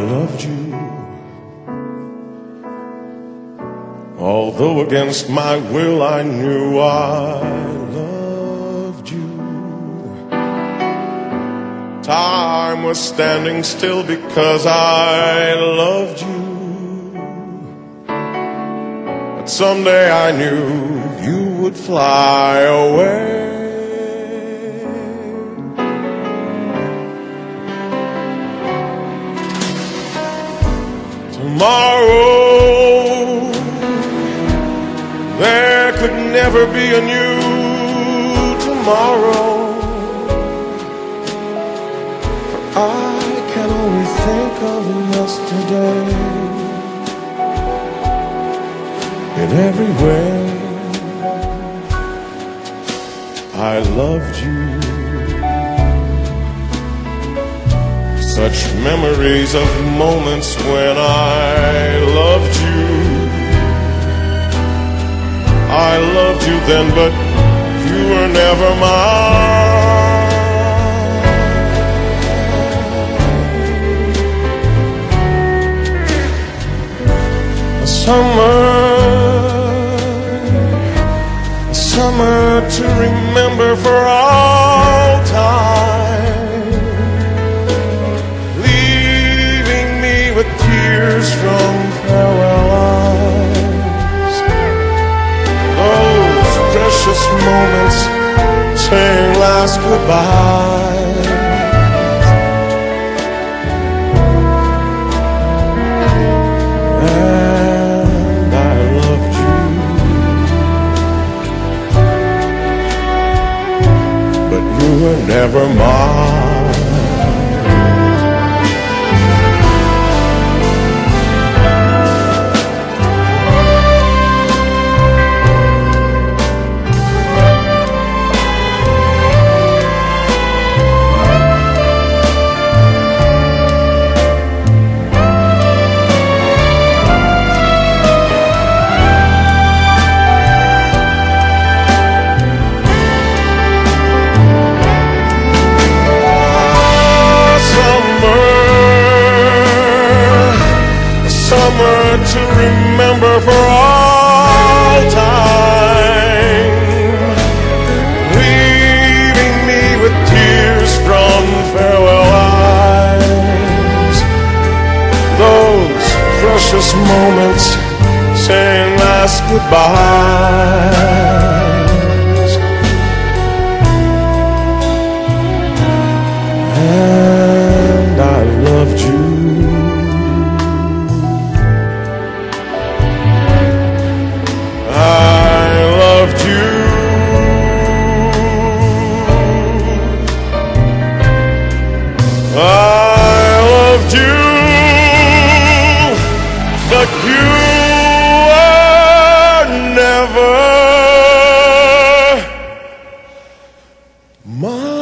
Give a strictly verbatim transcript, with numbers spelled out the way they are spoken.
loved you, although against my will I knew I loved you. Time was standing still because I loved you. But someday I knew you would fly away. Tomorrow, there could never be a new tomorrow. For I can only think of yesterday. In every way, I loved you. Such memories of moments when I loved you. I loved you then, but you were never mine. A summer, a summer to remember for all time, leaving me with tears from farewell eyes. Those precious moments saying last goodbye. And I loved you, but you were never mine. To remember for all time, leaving me with tears from farewell eyes. Those precious moments saying last goodbyes. And I loved you, but you were never mine.